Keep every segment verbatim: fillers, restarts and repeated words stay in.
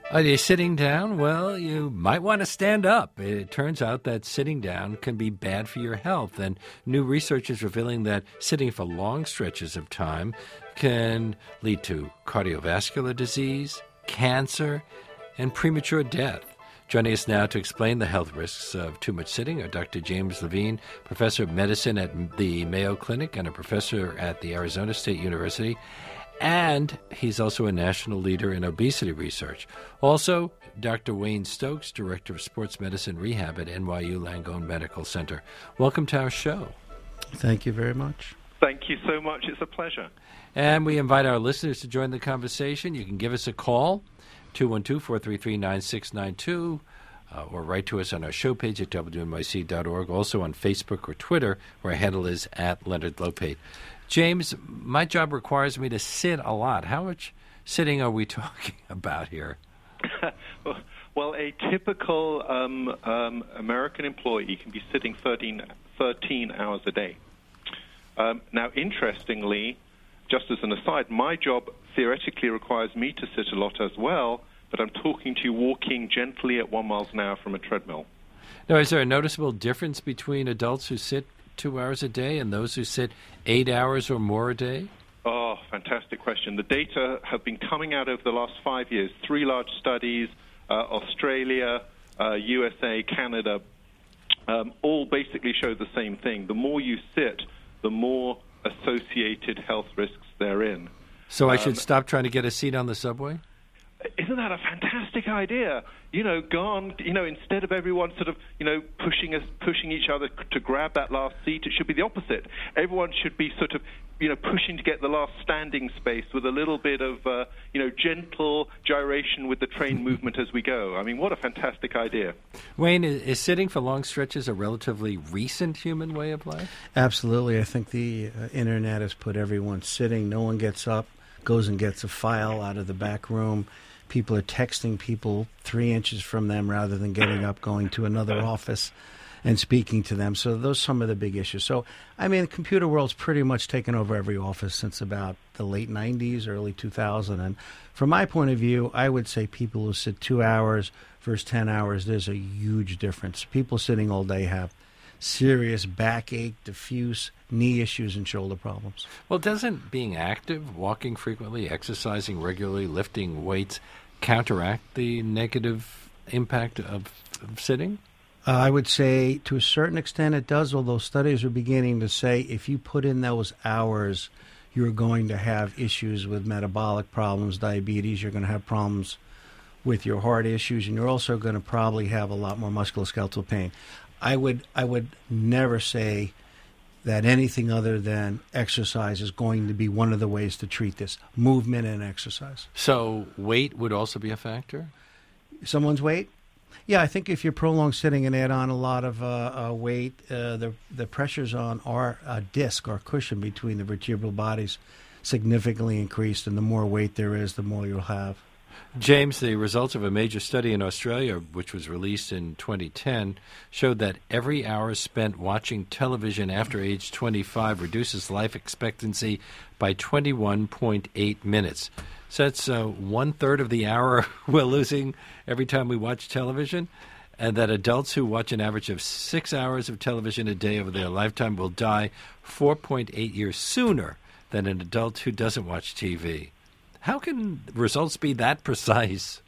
Are you sitting down? Well, you might want to stand up. It turns out that sitting down can be bad for your health, and new research is revealing that sitting for long stretches of time can lead to cardiovascular disease, cancer, and premature death. Joining us now to explain the health risks of too much sitting are Doctor James Levine, professor of medicine at the Mayo Clinic and a professor at the Arizona State University. And he's also a national leader in obesity research. Also, Doctor Wayne Stokes, Director of Sports Medicine Rehab at N Y U Langone Medical Center. Welcome to our show. Thank you very much. Thank you so much. It's a pleasure. And we invite our listeners to join the conversation. You can give us a call, two one two, four three three, nine six nine two, uh, or write to us on our show page at W N Y C dot org, also on Facebook or Twitter, where our handle is at Leonard Lopate. James, my job requires me to sit a lot. How much sitting are we talking about here? Well, a typical um, um, American employee can be sitting thirteen, thirteen hours a day. Um, now, interestingly, just as an aside, my job theoretically requires me to sit a lot as well, but I'm talking to you walking gently at one mile an hour from a treadmill. Now, is there a noticeable difference between adults who sit two hours a day and those who sit eight hours or more a day? Oh, fantastic question. The data have been coming out over the last five years. Three large studies, uh, Australia, uh, U S A, Canada, um, all basically show the same thing. The more you sit, the more associated health risks therein. So I um, should stop trying to get a seat on the subway? Isn't that a fantastic idea? You know, gone, you know, instead of everyone sort of, you know, pushing us, pushing each other to grab that last seat, it should be the opposite. Everyone should be sort of, you know, pushing to get the last standing space with a little bit of, uh, you know, gentle gyration with the train movement as we go. I mean, what a fantastic idea. Wayne, is, is sitting for long stretches a relatively recent human way of life? Absolutely. I think the uh, Internet has put everyone sitting. No one gets up, goes and gets a file out of the back room. People are texting people three inches from them rather than getting up, going to another office and speaking to them. So those are some of the big issues. So, I mean, the computer world's pretty much taken over every office since about the late nineties, early two thousand. And from my point of view, I would say people who sit two hours versus ten hours, there's a huge difference. People sitting all day have serious backache, diffuse knee issues, and shoulder problems. Well, doesn't being active, walking frequently, exercising regularly, lifting weights, counteract the negative impact of, of sitting? Uh, I would say to a certain extent it does, although studies are beginning to say if you put in those hours, you're going to have issues with metabolic problems, diabetes, you're going to have problems with your heart issues, and you're also going to probably have a lot more musculoskeletal pain. I would I would never say that anything other than exercise is going to be one of the ways to treat this, movement and exercise. So weight would also be a factor? Someone's weight? Yeah, I think if you're prolonged sitting and add on a lot of uh, uh, weight, uh, the the pressures on our uh, disc, our cushion between the vertebral bodies, significantly increased, and the more weight there is, the more you'll have. James, the results of a major study in Australia, which was released in twenty ten, showed that every hour spent watching television after age twenty-five reduces life expectancy by twenty-one point eight minutes. So that's uh, one-third of the hour we're losing every time we watch television, and that adults who watch an average of six hours of television a day over their lifetime will die four point eight years sooner than an adult who doesn't watch T V. How can results be that precise?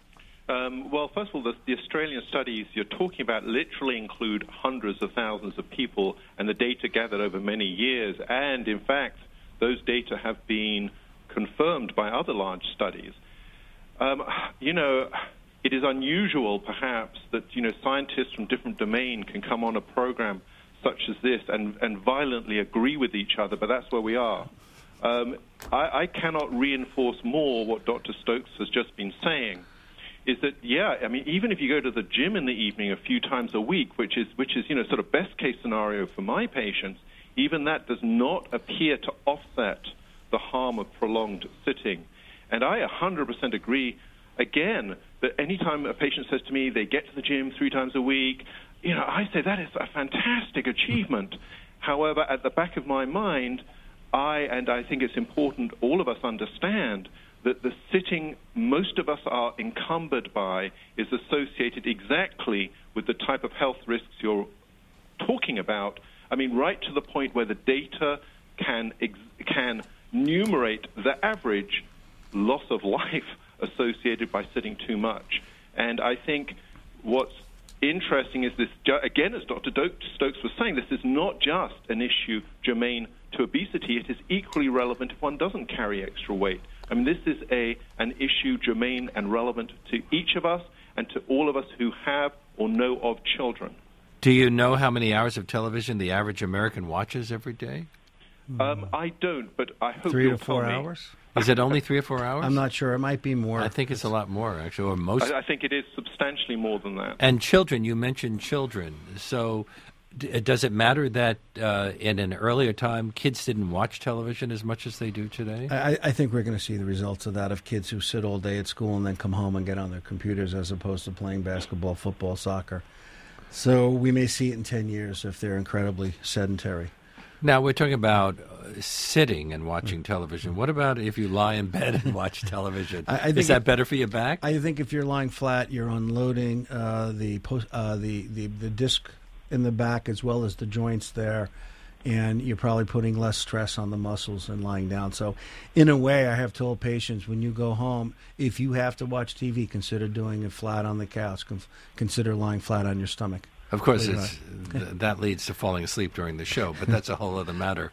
Um, well, first of all, the, the Australian studies you're talking about literally include hundreds of thousands of people and the data gathered over many years. And, in fact, those data have been confirmed by other large studies. Um, you know, it is unusual, perhaps, that, you know, scientists from different domains can come on a program such as this and, and violently agree with each other, but that's where we are. Um, I, I cannot reinforce more what Doctor Stokes has just been saying, is that, yeah, I mean, even if you go to the gym in the evening a few times a week, which is, which is, you know, sort of best-case scenario for my patients, even that does not appear to offset the harm of prolonged sitting. And I one hundred percent agree, again, that any time a patient says to me they get to the gym three times a week, you know, I say that is a fantastic achievement. However, at the back of my mind, I, and I think it's important all of us understand that the sitting most of us are encumbered by is associated exactly with the type of health risks you're talking about. I mean, right to the point where the data can ex- can numerate the average loss of life associated by sitting too much. And I think what's interesting is this, again, as Doctor Stokes was saying, this is not just an issue germane to obesity. It is equally relevant if one doesn't carry extra weight. I mean, this is a an issue germane and relevant to each of us and to all of us who have or know of children. Do you know how many hours of television the average American watches every day? Um, I don't, but I hope Three you'll to four tell me. hours? Is it only three or four hours? I'm not sure. It might be more. I think it's a lot more, actually, or most. I, I think it is substantially more than that. And children, you mentioned children. So d- does it matter that uh, in an earlier time, kids didn't watch television as much as they do today? I, I think we're going to see the results of that, of kids who sit all day at school and then come home and get on their computers as opposed to playing basketball, football, soccer. So we may see it in ten years if they're incredibly sedentary. Now, we're talking about uh, sitting and watching television. What about if you lie in bed and watch television? I, I think Is that it, better for your back? I think if you're lying flat, you're unloading uh, the, post, uh, the, the the disc in the back as well as the joints there, and you're probably putting less stress on the muscles than lying down. So in a way, I have told patients, when you go home, if you have to watch T V, consider doing it flat on the couch. Con- consider lying flat on your stomach. Of course, Believe it's, th- that leads to falling asleep during the show, but that's a whole other matter.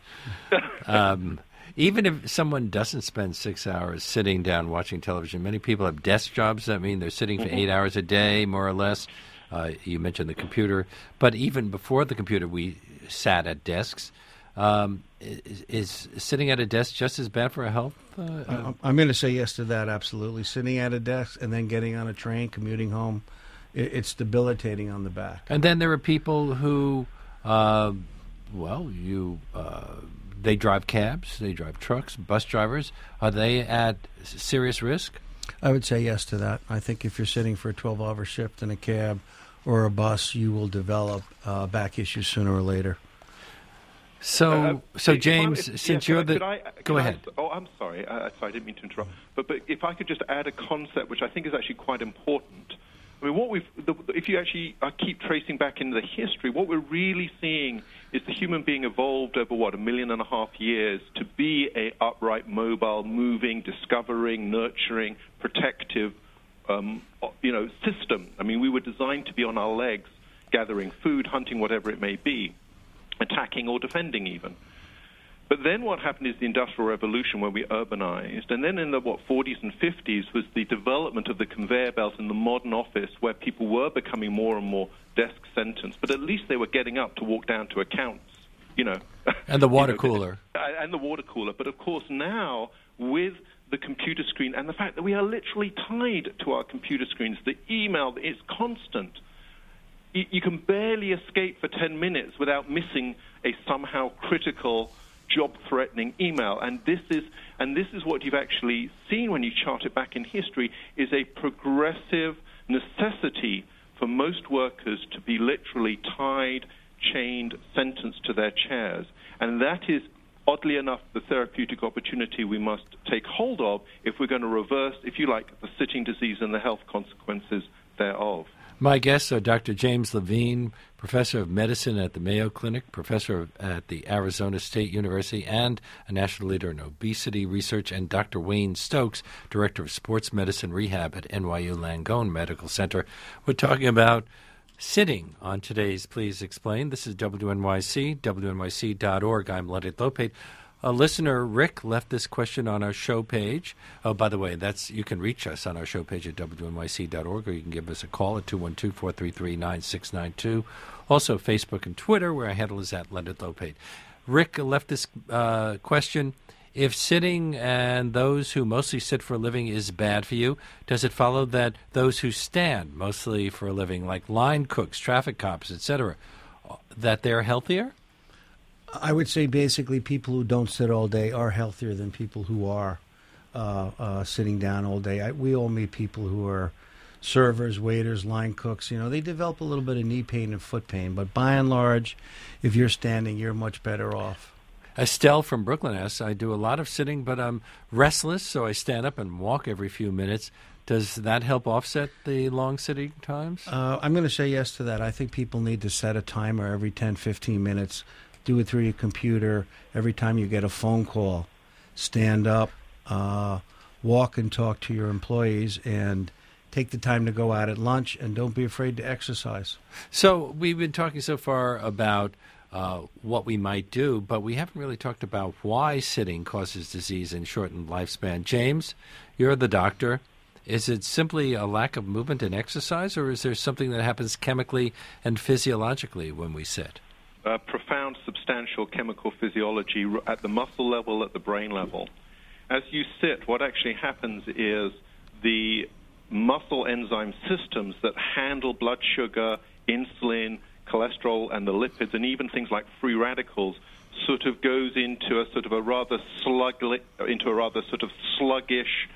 Um, even if someone doesn't spend six hours sitting down watching television, many people have desk jobs. That mean they're sitting for mm-hmm. eight hours a day, more or less. Uh, you mentioned the computer. But even before the computer, we sat at desks. Um, is, is sitting at a desk just as bad for our health? Uh, uh, I'm going to say yes to that, absolutely. Sitting at a desk and then getting on a train, commuting home, it's debilitating on the back. And then there are people who, uh, well, you uh, they drive cabs, they drive trucks, bus drivers. Are they at serious risk? I would say yes to that. I think if you're sitting for a twelve-hour shift in a cab or a bus, you will develop uh, back issues sooner or later. So, uh, so James, if, since yeah, you're the, I, go ahead. I, oh, I'm sorry. Uh, sorry, I didn't mean to interrupt. But, but if I could just add a concept which I think is actually quite important. I mean, what we've, the, if you actually uh, keep tracing back into the history, what we're really seeing is the human being evolved over, what, a million and a half years to be a upright, mobile, moving, discovering, nurturing, protective, um, you know, system. I mean, we were designed to be on our legs, gathering food, hunting, whatever it may be, attacking or defending even. But then what happened is the Industrial Revolution, where we urbanized. And then in the, what, forties and fifties was the development of the conveyor belt in the modern office, where people were becoming more and more desk-sentenced. But at least they were getting up to walk down to accounts, you know. And the water you know, cooler. And the water cooler. But, of course, now with the computer screen and the fact that we are literally tied to our computer screens, the email is constant. You, you can barely escape for ten minutes without missing a somehow critical job-threatening email, and this is and this is what you've actually seen when you chart it back in history, is a progressive necessity for most workers to be literally tied, chained, sentenced to their chairs. And that is, oddly enough, the therapeutic opportunity we must take hold of if we're going to reverse, if you like, the sitting disease and the health consequences thereof. My guests are Doctor James Levine, professor of medicine at the Mayo Clinic, professor at the Arizona State University, and a national leader in obesity research, and Doctor Wayne Stokes, director of sports medicine rehab at N Y U Langone Medical Center. We're talking about sitting on today's Please Explain. This is W N Y C, W N Y C dot org. I'm Leonard Lopate. A listener, Rick, left this question on our show page. Oh, by the way, that's you can reach us on our show page at W N Y C dot org, or you can give us a call at two one two, four three three, nine six nine two. Also, Facebook and Twitter, where our handle is at Leonard Lopate. Rick left this uh, question. If sitting and those who mostly sit for a living is bad for you, does it follow that those who stand mostly for a living, like line cooks, traffic cops, et cetera, that they're healthier? I would say basically people who don't sit all day are healthier than people who are uh, uh, sitting down all day. I, we all meet people who are servers, waiters, line cooks. You know, they develop a little bit of knee pain and foot pain. But by and large, if you're standing, you're much better off. Estelle from Brooklyn asks, I do a lot of sitting, but I'm restless, so I stand up and walk every few minutes. Does that help offset the long sitting times? Uh, I'm going to say yes to that. I think people need to set a timer every ten, fifteen minutes. Do it through your computer. Every time you get a phone call, stand up, uh, walk and talk to your employees, and take the time to go out at lunch, and don't be afraid to exercise. So we've been talking so far about uh, what we might do, but we haven't really talked about why sitting causes disease and shortened lifespan. James, you're the doctor. Is it simply a lack of movement and exercise, or is there something that happens chemically and physiologically when we sit? Uh, profound, substantial chemical physiology at the muscle level, at the brain level. As you sit, what actually happens is the muscle enzyme systems that handle blood sugar, insulin, cholesterol, and the lipids, and even things like free radicals, sort of goes into a sort of a rather slug, into a rather sort of sluggish,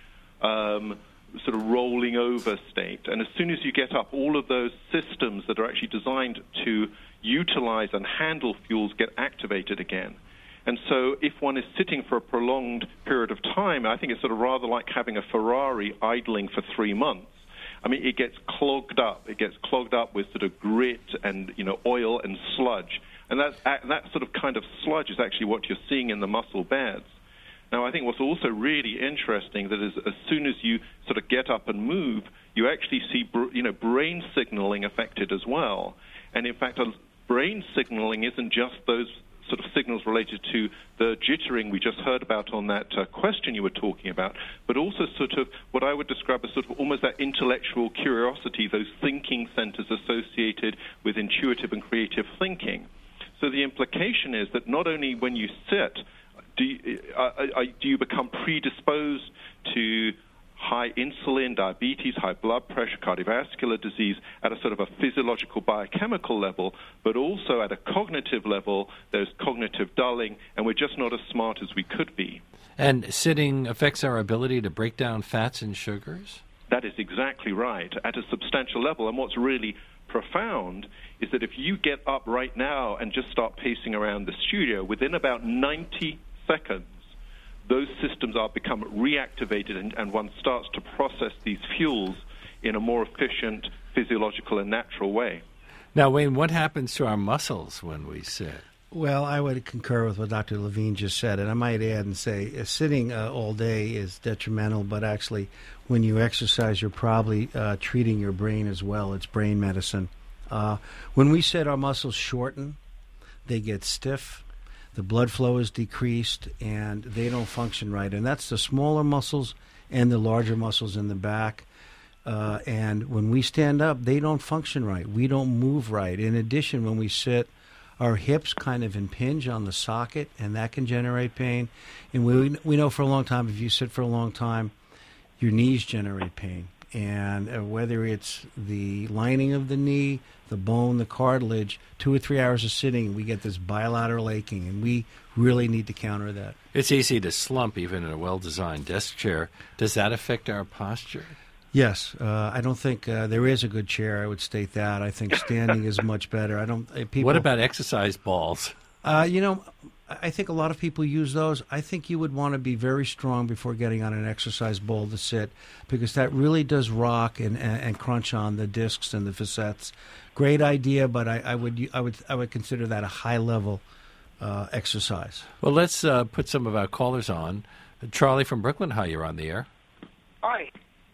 um, sort of rolling over state. And as soon as you get up, all of those systems that are actually designed to utilize and handle fuels get activated again. And so if one is sitting for a prolonged period of time, I think it's sort of rather like having a Ferrari idling for three months. I mean, it gets clogged up. It gets clogged up with sort of grit and, you know, oil and sludge. And that's, that sort of kind of sludge is actually what you're seeing in the muscle beds. Now, I think what's also really interesting that is as soon as you sort of get up and move, you actually see, you know, brain signaling affected as well. And in fact, brain signaling isn't just those sort of signals related to the jittering we just heard about on that uh, question you were talking about, but also sort of what I would describe as sort of almost that intellectual curiosity, those thinking centers associated with intuitive and creative thinking. So the implication is that not only when you sit, do you, uh, uh, do you become predisposed to high insulin, diabetes, high blood pressure, cardiovascular disease at a sort of a physiological biochemical level, but also at a cognitive level, there's cognitive dulling, and we're just not as smart as we could be. And sitting affects our ability to break down fats and sugars? That is exactly right, at a substantial level. And what's really profound is that if you get up right now and just start pacing around the studio, within about ninety seconds, those systems are become reactivated, and, and one starts to process these fuels in a more efficient, physiological, and natural way. Now, Wayne, what happens to our muscles when we sit? Well, I would concur with what Doctor Levine just said, and I might add and say uh, sitting uh, all day is detrimental, but actually when you exercise, you're probably uh, treating your brain as well. It's brain medicine. Uh, when we sit, our muscles shorten, they get stiff, the blood flow is decreased, and they don't function right. And that's the smaller muscles and the larger muscles in the back. Uh, and when we stand up, they don't function right. We don't move right. In addition, when we sit, our hips kind of impinge on the socket, and that can generate pain. And we we know for a long time, if you sit for a long time, your knees generate pain. And uh, whether it's the lining of the knee, the bone, the cartilage, two or three hours of sitting, we get this bilateral aching, and we really need to counter that. It's easy to slump even in a well-designed desk chair. Does that affect our posture? Yes. Uh, I don't think uh, there is a good chair, I would state that. I think standing is much better. I don't. Uh, people, what about exercise balls? Uh, you know, I think a lot of people use those. I think you would want to be very strong before getting on an exercise ball to sit, because that really does rock and, and, and crunch on the discs and the facets. Great idea, but I, I would I would I would consider that a high level uh, exercise. Well, let's uh, put some of our callers on. Charlie from Brooklyn, hi, you're on the air. Hi.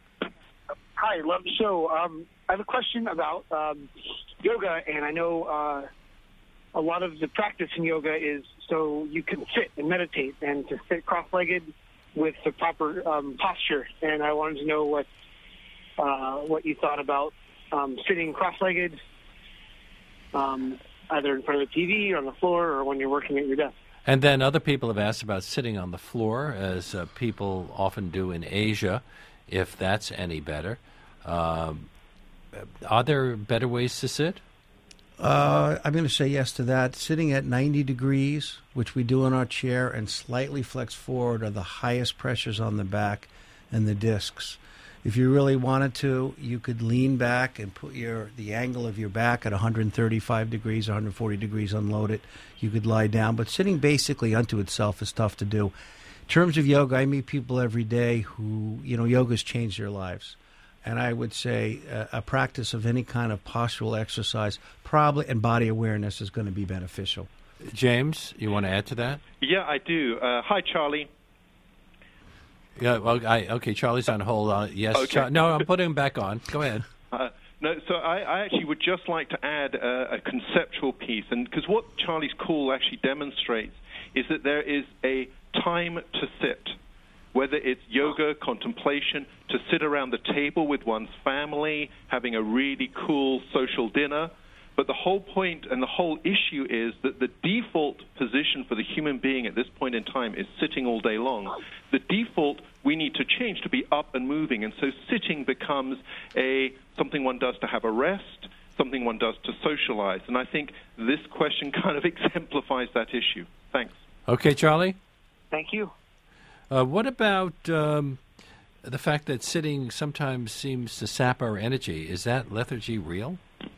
Hi, love the show. Um, I have a question about um, yoga, and I know uh, a lot of the practice in yoga is so you can sit and meditate, and to sit cross-legged with the proper um, posture. And I wanted to know what uh, what you thought about um, sitting cross-legged, um, either in front of the T V or on the floor or when you're working at your desk. And then other people have asked about sitting on the floor, as uh, people often do in Asia, if that's any better. Um, are there better ways to sit? Uh, I'm going to say yes to that. Sitting at ninety degrees, which we do in our chair, and slightly flexed forward are the highest pressures on the back and the discs. If you really wanted to, you could lean back and put your the angle of your back at one hundred thirty-five degrees, one hundred forty degrees, unload it. You could lie down, but sitting basically unto itself is tough to do. In terms of yoga, I meet people every day who, you know, yoga's changed their lives. And I would say a, a practice of any kind of postural exercise probably and body awareness is going to be beneficial. James, you want to add to that? Yeah, I do. Uh, hi, Charlie. Yeah, well, I, okay, Charlie's on hold. Uh, yes, Okay. Char- no, I'm putting him back on. Go ahead. Uh, no, so I, I actually would just like to add uh, a conceptual piece, and because what Charlie's call actually demonstrates is that there is a time to sit, whether it's yoga, contemplation, to sit around the table with one's family, having a really cool social dinner. But the whole point and the whole issue is that the default position for the human being at this point in time is sitting all day long. The default we need to change to be up and moving, and so sitting becomes a something one does to have a rest, something one does to socialize. And I think this question kind of exemplifies that issue. Thanks. Okay, Charlie? Thank you. Uh, what about um, the fact that sitting sometimes seems to sap our energy? Is that lethargy real?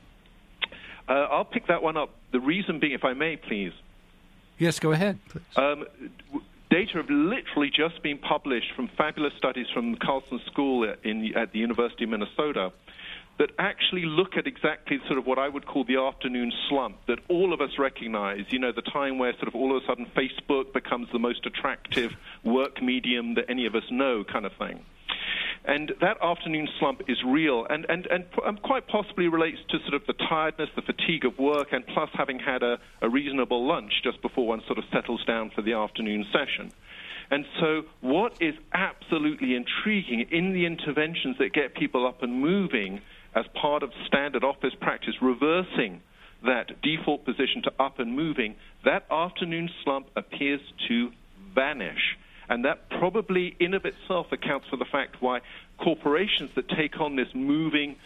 Uh, I'll pick that one up. The reason being, if I may, please. Yes, go ahead. Um, w- data have literally just been published from fabulous studies from the Carlson School at, in, at the University of Minnesota that actually look at exactly sort of what I would call the afternoon slump that all of us recognize, you know, the time where sort of all of a sudden Facebook becomes the most attractive work medium that any of us know kind of thing. And that afternoon slump is real and, and, and, and quite possibly relates to sort of the tiredness, the fatigue of work, and plus having had a, a reasonable lunch just before one sort of settles down for the afternoon session. And so what is absolutely intriguing in the interventions that get people up and moving as part of standard office practice, reversing that default position to up and moving, that afternoon slump appears to vanish. And that probably in of itself accounts for the fact why corporations that take on this moving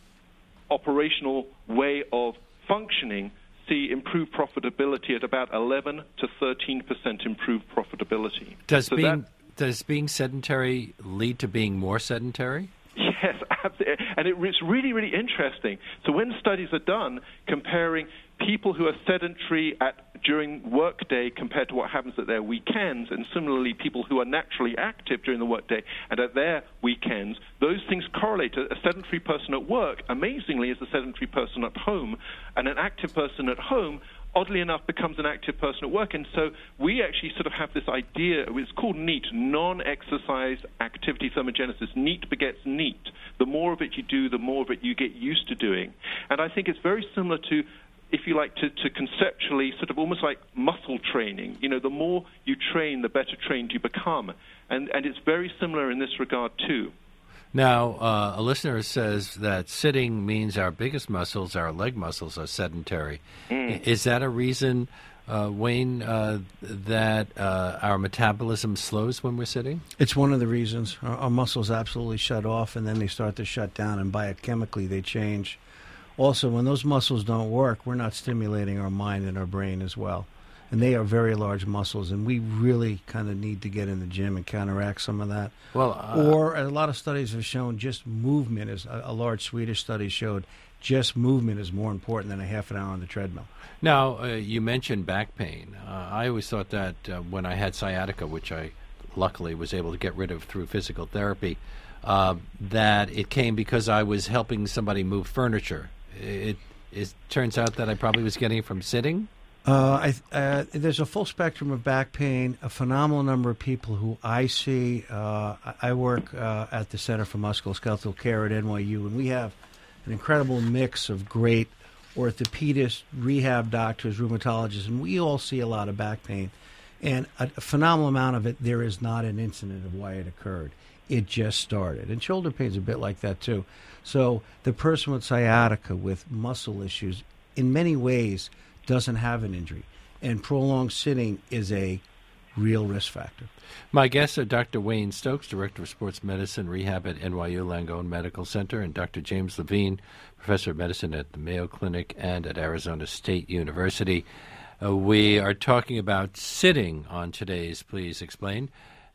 operational way of functioning see improved profitability at about eleven to thirteen percent improved profitability. Does so being that, does being sedentary lead to being more sedentary? Yes, absolutely. And it, it's really, really interesting. So when studies are done comparing people who are sedentary at during workday compared to what happens at their weekends, and similarly people who are naturally active during the workday and at their weekends, those things correlate. A sedentary person at work, amazingly, is a sedentary person at home, and an active person at home, oddly enough, becomes an active person at work. And so we actually sort of have this idea, it's called NEAT, non-exercise activity thermogenesis. NEAT begets NEAT. The more of it you do, the more of it you get used to doing. And I think it's very similar to, if you like, to, to conceptually sort of almost like muscle training. You know, the more you train, the better trained you become. And, and it's very similar in this regard, too. Now, uh, a listener says that sitting means our biggest muscles, our leg muscles, are sedentary. Mm. Is that a reason, uh, Wayne, uh, that uh, our metabolism slows when we're sitting? It's one of the reasons. Our, our muscles absolutely shut off, and then they start to shut down, and biochemically they change. Also, when those muscles don't work, we're not stimulating our mind and our brain as well. And they are very large muscles, and we really kind of need to get in the gym and counteract some of that. Well, uh, or a lot of studies have shown just movement is a, a large Swedish study showed just movement is more important than a half an hour on the treadmill. Now, uh, you mentioned back pain. Uh, I always thought that uh, when I had sciatica, which I luckily was able to get rid of through physical therapy, uh, that it came because I was helping somebody move furniture. It, it turns out that I probably was getting it from sitting. Uh, I, uh, there's a full spectrum of back pain, a phenomenal number of people who I see. Uh, I work uh, at the Center for Musculoskeletal Care at N Y U, and we have an incredible mix of great orthopedists, rehab doctors, rheumatologists, and we all see a lot of back pain. And a, a phenomenal amount of it, there is not an incident of why it occurred. It just started. And shoulder pain is a bit like that, too. So the person with sciatica, with muscle issues, in many ways doesn't have an injury, and prolonged sitting is a real risk factor. My guests are Doctor Wayne Stokes, Director of Sports Medicine Rehab at N Y U Langone Medical Center, and Doctor James Levine, Professor of Medicine at the Mayo Clinic and at Arizona State University. Uh, we are talking about sitting on today's Please Explain.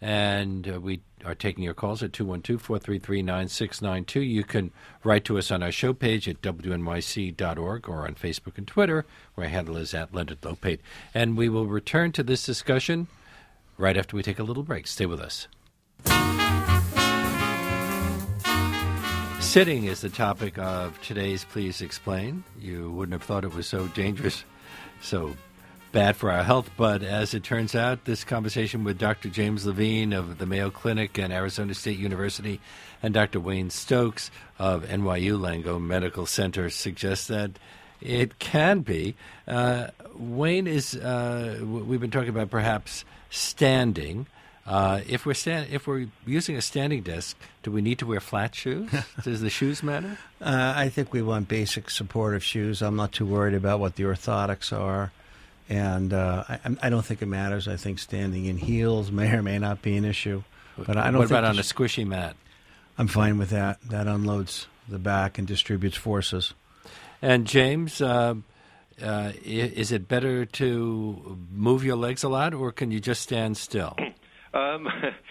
And uh, we are taking your calls at two one two, four three three, nine six nine two. You can write to us on our show page at W N Y C dot org or on Facebook and Twitter, where our handle is at Leonard Lopate. And we will return to this discussion right after we take a little break. Stay with us. Sitting is the topic of today's Please Explain. You wouldn't have thought it was so dangerous, so bad for our health, but as it turns out, this conversation with Doctor James Levine of the Mayo Clinic and Arizona State University and Doctor Wayne Stokes of N Y U Langone Medical Center suggests that it can be. Uh, Wayne, is uh, we've been talking about perhaps standing. Uh, if we're stand, if we're using a standing desk, do we need to wear flat shoes? Does the shoes matter? Uh, I think we want basic supportive shoes. I'm not too worried about what the orthotics are. And uh, I, I don't think it matters. I think standing in heels may or may not be an issue. But I don't what think about on sh- a squishy mat? I'm fine with that. That unloads the back and distributes forces. And James, uh, uh, is it better to move your legs a lot, or can you just stand still? Um,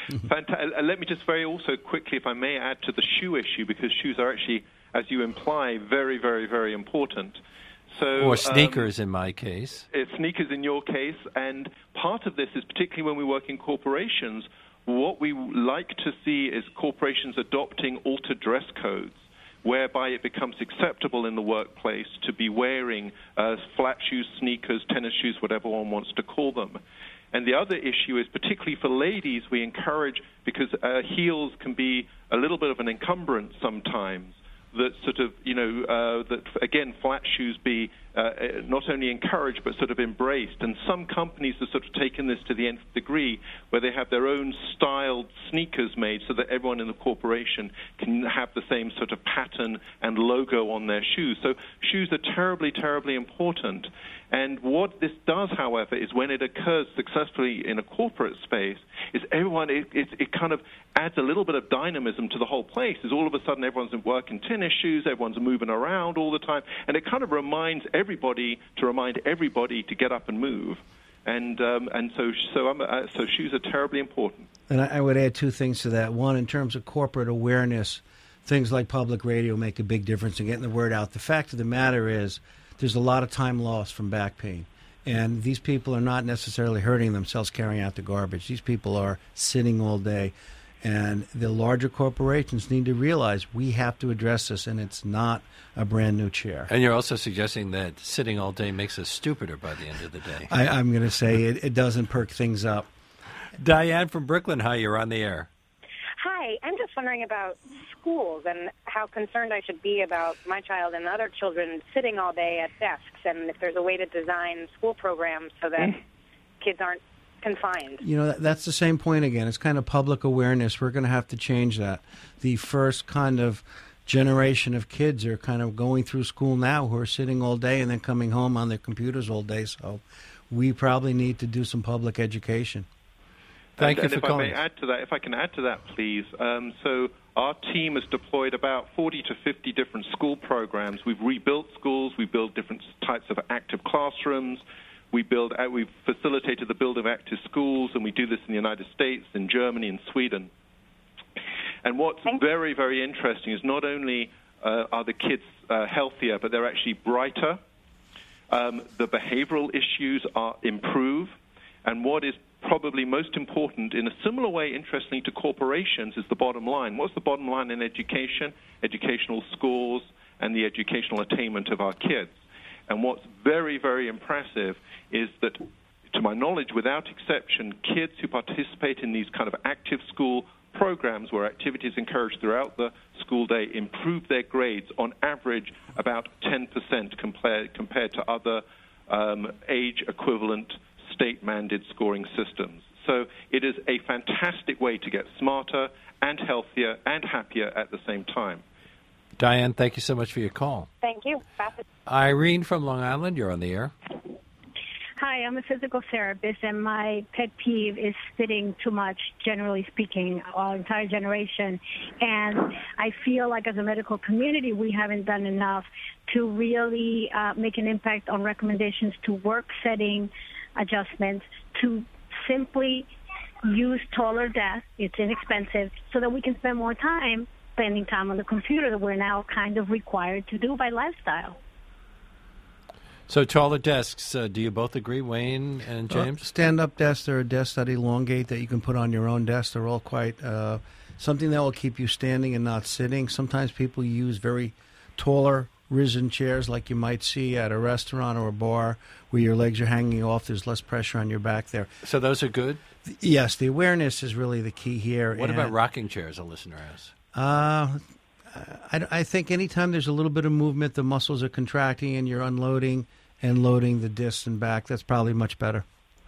fanta- let me just very also quickly, if I may, add to the shoe issue, because shoes are actually, as you imply, very, very, very important. So, or sneakers um, in my case. It's sneakers in your case, and part of this is particularly when we work in corporations, what we like to see is corporations adopting altered dress codes, whereby it becomes acceptable in the workplace to be wearing uh, flat shoes, sneakers, tennis shoes, whatever one wants to call them. And the other issue is, particularly for ladies, we encourage, because uh, heels can be a little bit of an encumbrance sometimes, that sort of, you know, uh, that, again, flat shoes be uh, not only encouraged but sort of embraced. And some companies have sort of taken this to the nth degree, where they have their own styled sneakers made so that everyone in the corporation can have the same sort of pattern and logo on their shoes. So shoes are terribly, terribly important. And what this does, however, is when it occurs successfully in a corporate space, is everyone, it, it, it kind of adds a little bit of dynamism to the whole place. Is all of a sudden everyone's in work in tennis shoes, everyone's moving around all the time, and it kind of reminds everybody to remind everybody to get up and move. And um, and so so I'm, uh, so shoes are terribly important. And I, I would add two things to that. One, in terms of corporate awareness, things like public radio make a big difference in getting the word out. The fact of the matter is, there's a lot of time lost from back pain. And these people are not necessarily hurting themselves carrying out the garbage. These people are sitting all day. And the larger corporations need to realize we have to address this, and it's not a brand new chair. And you're also suggesting that sitting all day makes us stupider by the end of the day. I, I'm going to say it, it doesn't perk things up. Diane from Brooklyn, hi, you're on the air. Hi, I'm just wondering about schools and how concerned I should be about my child and other children sitting all day at desks, and if there's a way to design school programs so that kids aren't confined. You know, that, that's the same point again. It's kind of public awareness. We're going to have to change that. The first kind of generation of kids are kind of going through school now who are sitting all day and then coming home on their computers all day, so we probably need to do some public education. Thank and, you and for if calling. I may add to that, if I can add to that, please. Um, so our team has deployed about forty to fifty different school programs. We've rebuilt schools. We built different types of active classrooms. We build. Uh, we've facilitated the build of active schools, and we do this in the United States, in Germany, and Sweden. And what's very, very interesting is not only uh, are the kids uh, healthier, but they're actually brighter. Um, the behavioral issues are improve. And what is probably most important, in a similar way, interestingly, to corporations, is the bottom line. What's the bottom line in education? Educational scores and the educational attainment of our kids. And what's very, very impressive is that, to my knowledge, without exception, kids who participate in these kind of active school programs where activity is encouraged throughout the school day improve their grades on average about ten percent compared, compared to other um, age-equivalent state-mandated scoring systems. So it is a fantastic way to get smarter and healthier and happier at the same time. Diane, thank you so much for your call. Thank you. Irene from Long Island, you're on the air. Hi, I'm a physical therapist, and my pet peeve is sitting too much, generally speaking, our entire generation. And I feel like as a medical community, we haven't done enough to really uh, make an impact on recommendations to work setting adjustments, to simply use taller desks. It's inexpensive, so that we can spend more time spending time on the computer that we're now kind of required to do by lifestyle. So taller desks, uh, do you both agree, Wayne and James? Uh, stand-up desks are a desk that elongate that you can put on your own desk. They're all quite uh, something that will keep you standing and not sitting. Sometimes people use very taller, risen chairs like you might see at a restaurant or a bar where your legs are hanging off. There's less pressure on your back there. So those are good? Yes, the awareness is really the key here. What and, about rocking chairs, a listener asks? Uh, I, I think anytime there's a little bit of movement, the muscles are contracting and you're unloading and loading the discs and back. That's probably much better.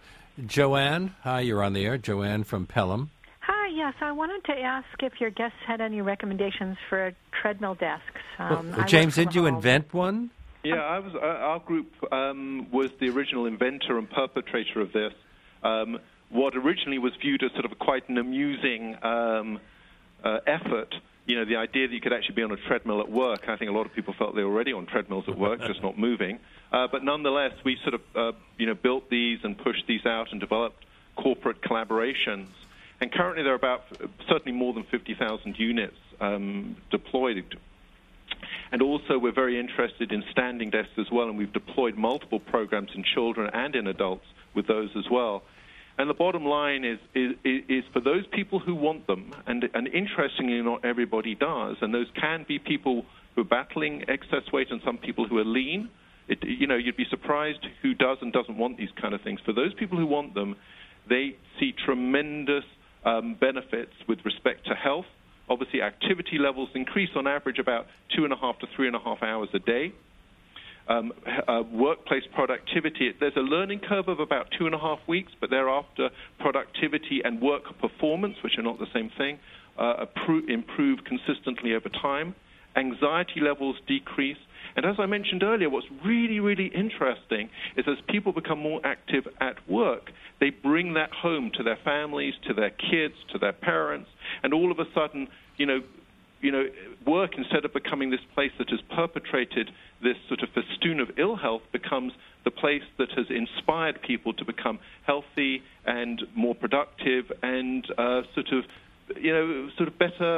Joanne, hi, you're on the air. Joanne from Pelham. Hi, yes, I wanted to ask if your guests had any recommendations for treadmill desks. Um, well, James, did you home. invent one? Yeah, I was. Uh, our group um, was the original inventor and perpetrator of this. Um, what originally was viewed as sort of quite an amusing um, uh, effort. You know, the idea that you could actually be on a treadmill at work. I think a lot of people felt they were already on treadmills at work, just not moving. Uh, but nonetheless, we sort of, uh, you know, built these and pushed these out and developed corporate collaborations. And currently there are about certainly more than fifty thousand units um, deployed. And also we're very interested in standing desks as well, and we've deployed multiple programs in children and in adults with those as well. And the bottom line is, is, is for those people who want them, and, and interestingly not everybody does, and those can be people who are battling excess weight and some people who are lean. It, you know, you'd be surprised who does and doesn't want these kind of things. For those people who want them, they see tremendous um, benefits with respect to health. Obviously, activity levels increase on average about two and a half to three and a half hours a day. Um, uh, workplace productivity, there's a learning curve of about two and a half weeks, but thereafter productivity and work performance, which are not the same thing, uh, improve consistently over time. Anxiety levels decrease. And as I mentioned earlier, what's really, really interesting is as people become more active at work, they bring that home to their families, to their kids, to their parents, and all of a sudden, you know, you know, work, instead of becoming this place that has perpetrated this sort of festoon of ill health, becomes the place that has inspired people to become healthy and more productive and uh, sort of, you know, sort of better,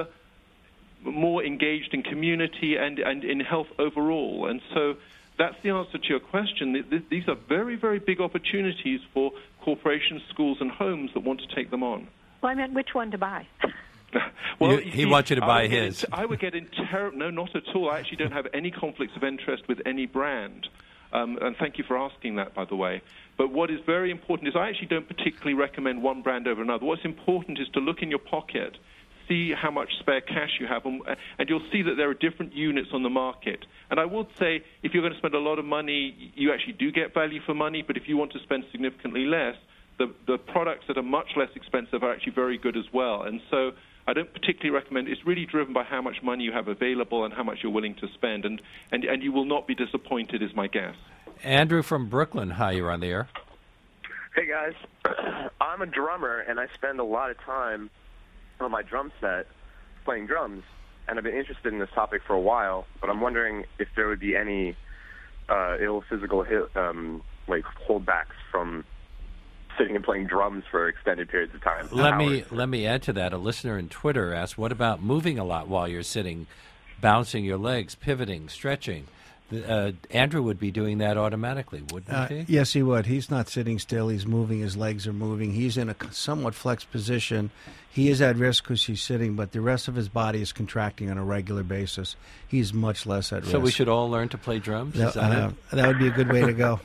more engaged in community and, and in health overall. And so that's the answer to your question. These are very, very big opportunities for corporations, schools, and homes that want to take them on. Well, I meant which one to buy. Well, you, he wants you to buy his. In, I would get in ter- no, not at all. I actually don't have any conflicts of interest with any brand. Um, and thank you for asking that, by the way. But what is very important is I actually don't particularly recommend one brand over another. What's important is to look in your pocket, see how much spare cash you have, and, and you'll see that there are different units on the market. And I would say if you're going to spend a lot of money, you actually do get value for money. But if you want to spend significantly less, the, the products that are much less expensive are actually very good as well. And so I don't particularly recommend. It's really driven by how much money you have available and how much you're willing to spend. And, and, and you will not be disappointed, is my guess. Andrew from Brooklyn. Hi, you're on the air. Hey, guys. I'm a drummer, and I spend a lot of time on my drum set playing drums. And I've been interested in this topic for a while, but I'm wondering if there would be any uh, ill physical um, like holdbacks from sitting and playing drums for extended periods of time. Let hours. me let me add to that. A listener in Twitter asked, what about moving a lot while you're sitting, bouncing your legs, pivoting, stretching? Uh, Andrew would be doing that automatically, wouldn't uh, he? Yes, he would. He's not sitting still. He's moving. His legs are moving. He's in a somewhat flexed position. He is at risk because he's sitting, but the rest of his body is contracting on a regular basis. He's much less at risk. So we should all learn to play drums? That, Is that, uh, that would be a good way to go.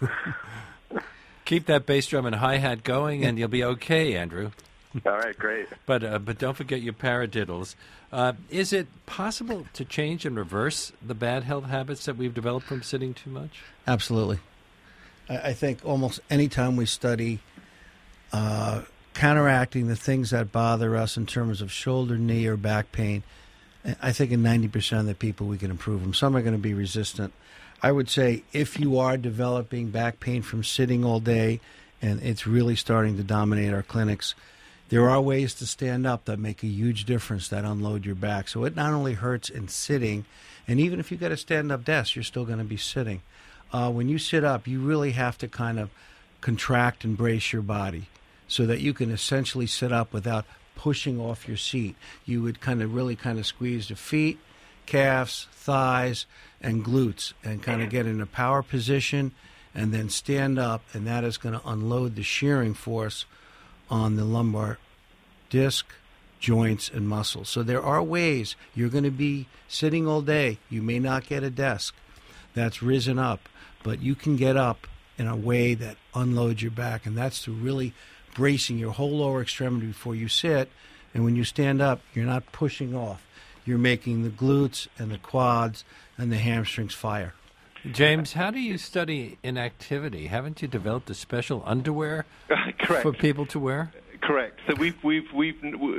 Keep that bass drum and hi-hat going, and you'll be okay, Andrew. All right, great. But uh, but don't forget your paradiddles. Uh, is it possible to change and reverse the bad health habits that we've developed from sitting too much? Absolutely. I, I think almost any time we study uh, counteracting the things that bother us in terms of shoulder, knee, or back pain, I think in ninety percent of the people we can improve them. Some are going to be resistant. I would say if you are developing back pain from sitting all day, and it's really starting to dominate our clinics, there are ways to stand up that make a huge difference, that unload your back. So it not only hurts in sitting, and even if you got a stand-up desk, you're still going to be sitting. Uh, when you sit up, you really have to kind of contract and brace your body. so that you can essentially sit up without pushing off your seat. You would kind of really kind of squeeze the feet, calves, thighs, and glutes, and kind of get in a power position, and then stand up, and that is going to unload the shearing force on the lumbar disc, joints, and muscles. So there are ways. You're going to be sitting all day. You may not get a desk that's risen up, but you can get up in a way that unloads your back, and that's through really bracing your whole lower extremity before you sit. And when you stand up, you're not pushing off. You're making the glutes and the quads and the hamstrings fire. James, how do you study inactivity? Haven't you developed a special underwear Correct. for people to wear? Correct. So we've we've we've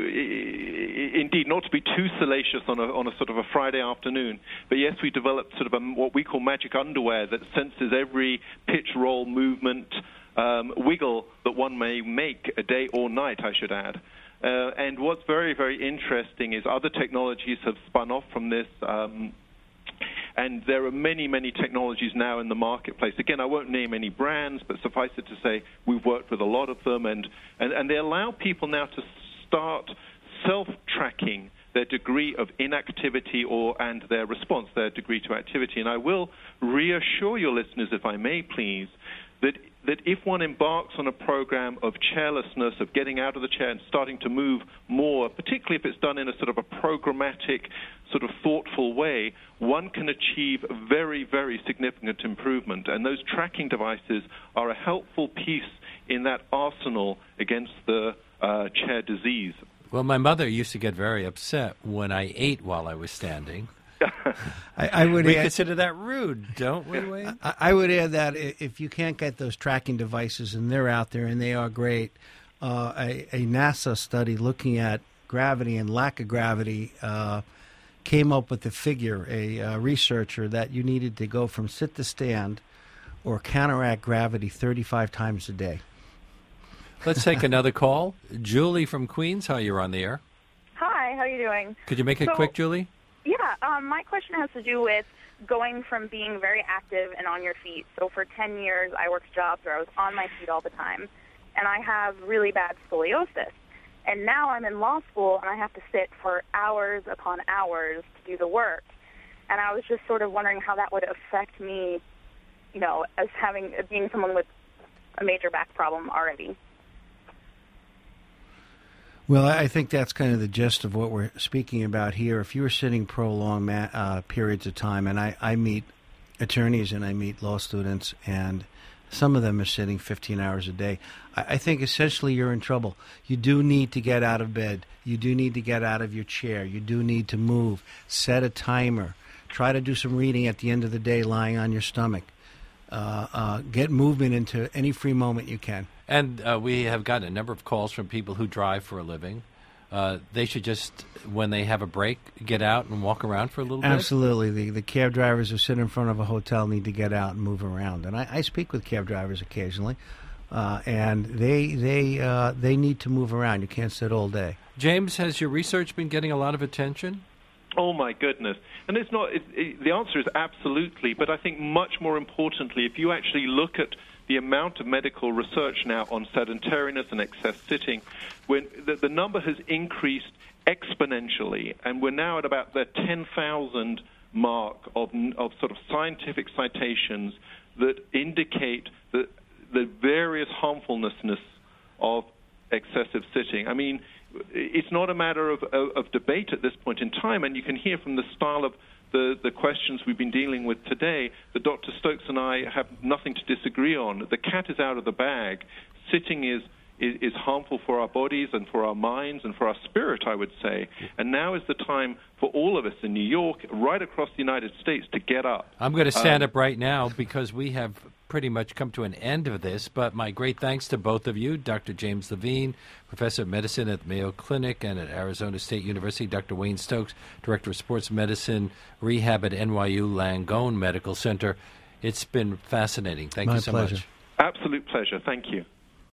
indeed, not to be too salacious on a on a sort of a Friday afternoon, but yes, we developed sort of a, what we call magic underwear that senses every pitch, roll, movement, um, wiggle that one may make a day or night, I should add. Uh, and what's very very interesting is other technologies have spun off from this. Um, And there are many, many technologies now in the marketplace. Again, I won't name any brands, but suffice it to say we've worked with a lot of them, and, and, and they allow people now to start self-tracking their degree of inactivity or and their response, their degree to activity. And I will reassure your listeners, if I may please, that that if one embarks on a program of chairlessness, of getting out of the chair and starting to move more, particularly if it's done in a sort of a programmatic, sort of thoughtful way, one can achieve very, very significant improvement. And those tracking devices are a helpful piece in that arsenal against the uh, chair disease. Well, my mother used to get very upset when I ate while I was standing. I, I would we add, consider that rude, don't we, Wayne? I, I would add that if you can't get those tracking devices, and they're out there and they are great, uh, a, a NASA study looking at gravity and lack of gravity uh, came up with the figure, a uh, researcher, that you needed to go from sit to stand or counteract gravity thirty-five times a day. Let's take another call. Julie from Queens, how you're on the air. Hi, how are you doing? Could you make it so, quick, Julie? Yeah, um, my question has to do with going from being very active and on your feet. So for ten years, I worked jobs where I was on my feet all the time, and I have really bad scoliosis. And now I'm in law school, and I have to sit for hours upon hours to do the work. And I was just sort of wondering how that would affect me, you know, as having being someone with a major back problem already. Well, I think that's kind of the gist of what we're speaking about here. If you were sitting prolonged ma- uh, periods of time, and I, I meet attorneys and I meet law students, and some of them are sitting fifteen hours a day, I, I think essentially you're in trouble. You do need to get out of bed. You do need to get out of your chair. You do need to move. Set a timer. Try to do some reading at the end of the day lying on your stomach. Uh, uh, get movement into any free moment you can. And uh, we have gotten a number of calls from people who drive for a living. Uh, they should just, when they have a break, get out and walk around for a little bit? Absolutely. The, the cab drivers who sit in front of a hotel need to get out and move around. And I, I speak with cab drivers occasionally, uh, and they they uh, they need to move around. You can't sit all day. James, has your research been getting a lot of attention? Oh, my goodness. And it's not. It, it, the answer is absolutely. But I think much more importantly, if you actually look at the amount of medical research now on sedentariness and excess sitting, when the, the number has increased exponentially, and we're now at about the ten thousand mark of, of sort of scientific citations that indicate the, the various harmfulness of excessive sitting. I mean, it's not a matter of, of, of debate at this point in time, and you can hear from the style of the, the questions we've been dealing with today that Doctor Stokes and I have nothing to disagree on. The cat is out of the bag. Sitting is, is, is harmful for our bodies and for our minds and for our spirit, I would say. And now is the time for all of us in New York, right across the United States, to get up. I'm going to stand um, up right now because we have pretty much come to an end of this, but my great thanks to both of you, Doctor James Levine, Professor of Medicine at the Mayo Clinic and at Arizona State University, Doctor Wayne Stokes, Director of Sports Medicine Rehab at N Y U Langone Medical Center. It's been fascinating. Thank My you so pleasure. much. Absolute pleasure. Thank you.